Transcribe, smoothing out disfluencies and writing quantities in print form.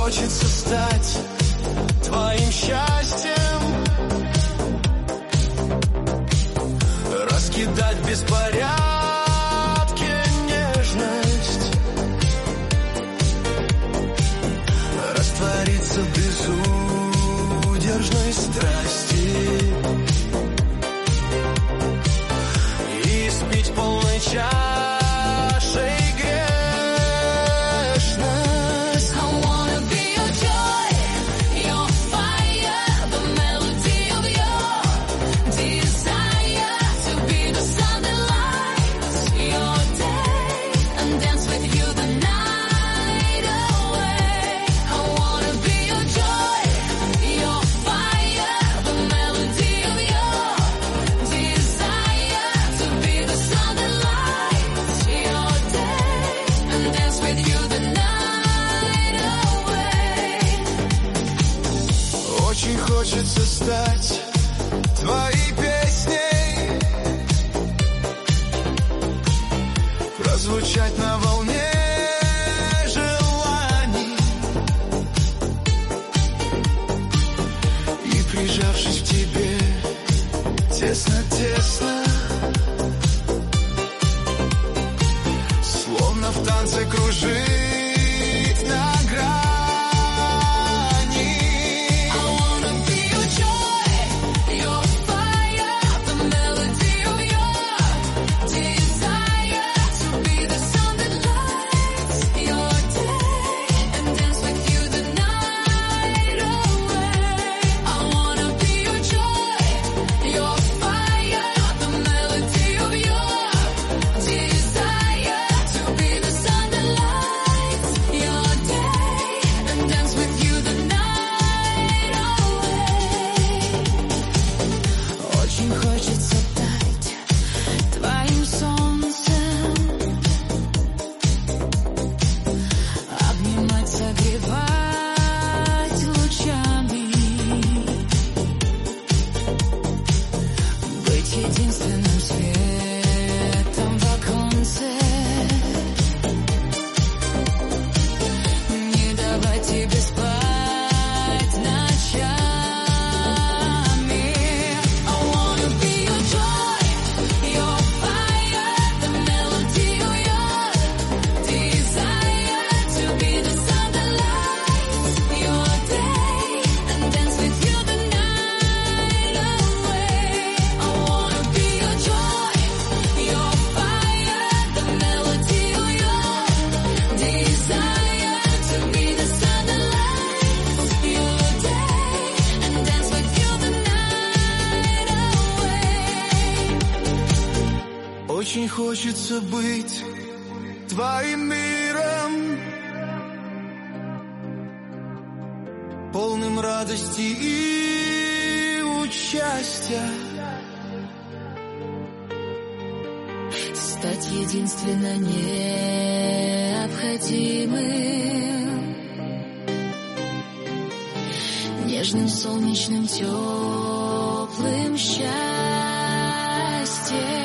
хочется стать твоим счастьем, раскидать в беспорядке нежность, раствориться в безудержной страсти и спить полной чашей грешность. I wanna be your joy, your fire, the melody of your desire, to be the sun that lights your day and dance with you the night away. I wanna be your joy, your fire, the melody of your desire, to be the sun that lights your day and dance with you the night away. Очень хочется стать твоей песней, прозвучать на волне желаний и, прижавшись к тебе тесно-тесно, словно в танце кружить на грани. I wanna be your joy, your fire, the melody of your desire, to be the sun that lights your day and dance with you the night away. I wanna be your joy, your fire, the melody of your desire, to be the sun that lights your day and dance with you the night away. Очень хочется стать твоим солнцем, обнимать, согревать лучами, быть единственным светом в оконце, не давать тебе спать ночами. I wanna be your joy, your fire, the melody of your desire, to be the sun that lights your day and dance with you the night away. I wanna be your joy, your fire, the melody of your desire, to be the sun that lights your day and dance with you the night away. Очень хочется быть твоим миром, полным радости и участия. Стать единственно необходимым, нежным, солнечным, теплым счастьем.